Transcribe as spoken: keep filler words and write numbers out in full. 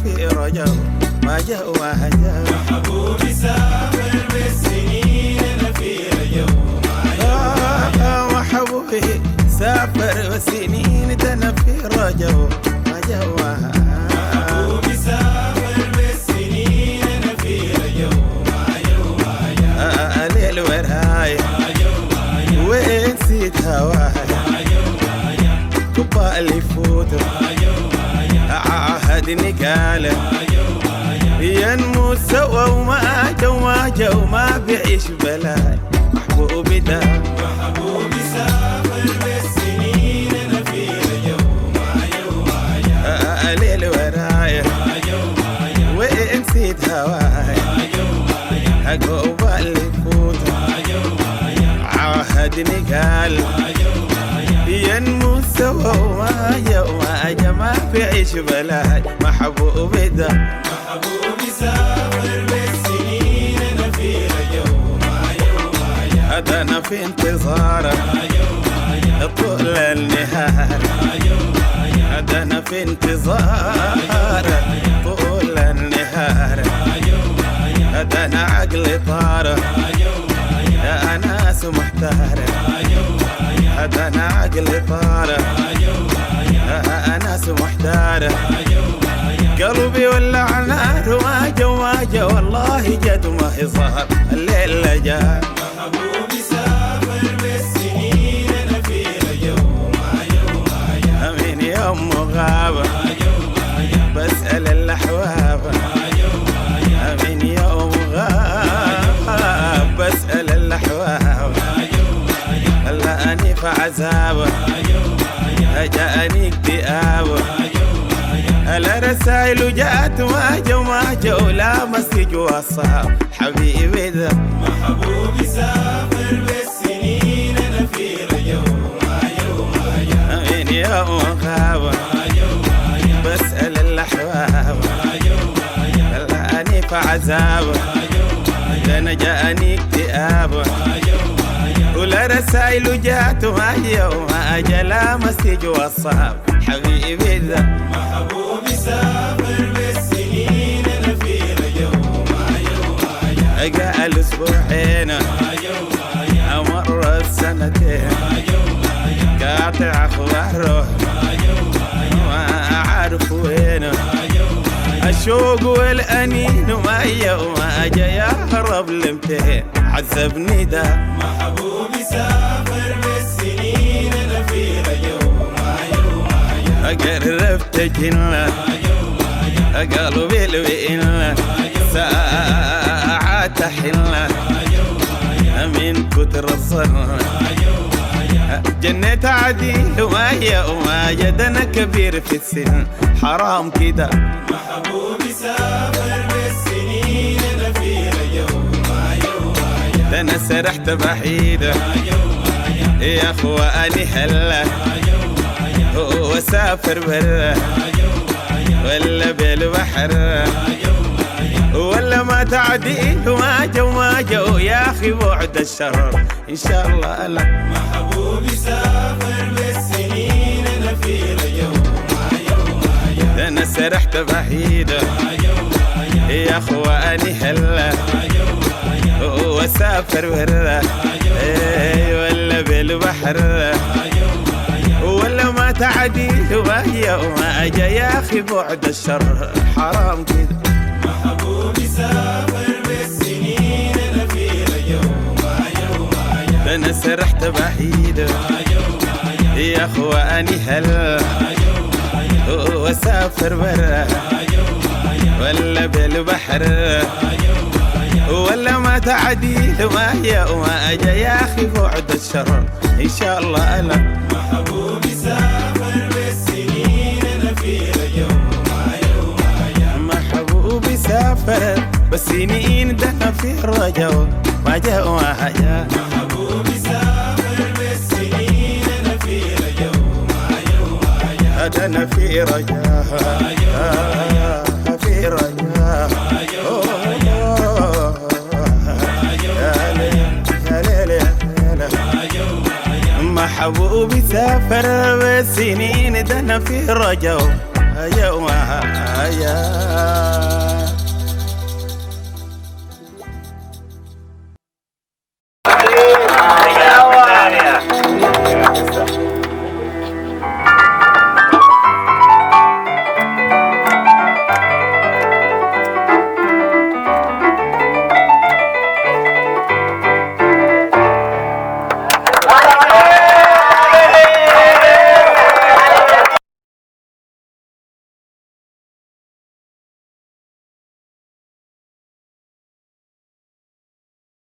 في رجاء ما جاء ما جاء. محبوبي سافر بالسنين أنا في رجاء ما جاء. محبوبي سافر بالسنين أنا في رجاء ما جاء ما جاء. محبوبي سافر بالسنين أنا في رجاء ما جاء ما جاء. ليل وراي وين نسيت هواي قبال يفوت عهدني قال ينمو سوا وما جو ما جو ما بيعيش بلاي. محبوبي ده محبوبي سافر بالسنين أنا في رجاء ما جاء ما جاء. ليل وراي وين نسيت هواي قبال يفوت عهدني قال ينمو سوا وما جو ما جو ما بيعيش بلاي. محبوبي ده محبوبي سافر بالسنين أنا في رجاء ما جاء ما جاء. هذا أنا في انتظارك طول النهار. هذا أنا في انتظارك طول النهار. هذا أنا عقلي طارق يا ناس محتار. هذا أنا عقلي طارق يا ناس محتار. قلبي ولع نار واجا واجا والله جد ما هزار الليل جاء. محبوبي سافر بالسنين أنا في رجاء ما جاء ما جاء. من يوم غابة بسأل الأحباب. من يوم غابة بسأل الأحباب. لقاني في عذابه جاءني اكتئابه. الرسائل جات ما جو ما جو لا مسج وصاب. حبيبي ده محبوبي سافر بالسنين أنا في رجاء ما جاء ما جاء. من يوم غابة بسأل الأحباب. لقاني في عذابه أنا جاءني اكتئابه. ولا رسائل جات ما جو ما جلا مسج وصاب. حبيبي ذا محبوبي سافر بالسنين أنا في رجاء ما جاء ما جاء. قال أسبوعين مرت سنتين قاطع أخباره ما أعرف وينه. الشوق والأنين ما يوم أجا يهرب لمتين عذبني ده. محبوبي سافر بالسنين أنا في رجاء ما جاء ما جاء. قربت جنة قلبي لوين ساعات حلة من كتر الصنة. جنة عديل وما يوم جدنا كبير في السن حرام كده. محبوبي سافر بالسنين أنا في رجاء ما جاء ما جاء. أنا سرحت بحيدة يا أخواني هلا وسافر برا ولا بالبحر ولا ما تعديل ما جو ما جو يا أخي بعد الشر إن شاء الله. لا محبوبي سافر بالسنين أنا في رجاء ما جاء ما جاء. أنا سرحت بحيدة يا أخواني هلا وسافر برا ولا بالبحر ولا ما تعديل وهي وما أجا يا أخي بعد الشر حرام كده. محبوبي سافر بالسنين أنا في رجاء ما جاء ما جاء. أنا سرحت بعيدة يا أخواني هلا وسافر برا ولا بالبحر ولا ما تعديل ما هي وما أجا يا أخي بعد الشر إن شاء الله. أنا محبوبي سافر بالسنين أنا في رجاء ما جاء ما جاء. محبوبي سافر بالسنين ده في الرجاء ما جاء ما جاء. محبوبي سافر بالسنين أنا في رجاء ما جاء ما جاء. أنا في رجاء في رجاء. محبوبي سافر بالسنين ده أنا في رجاء يومها يا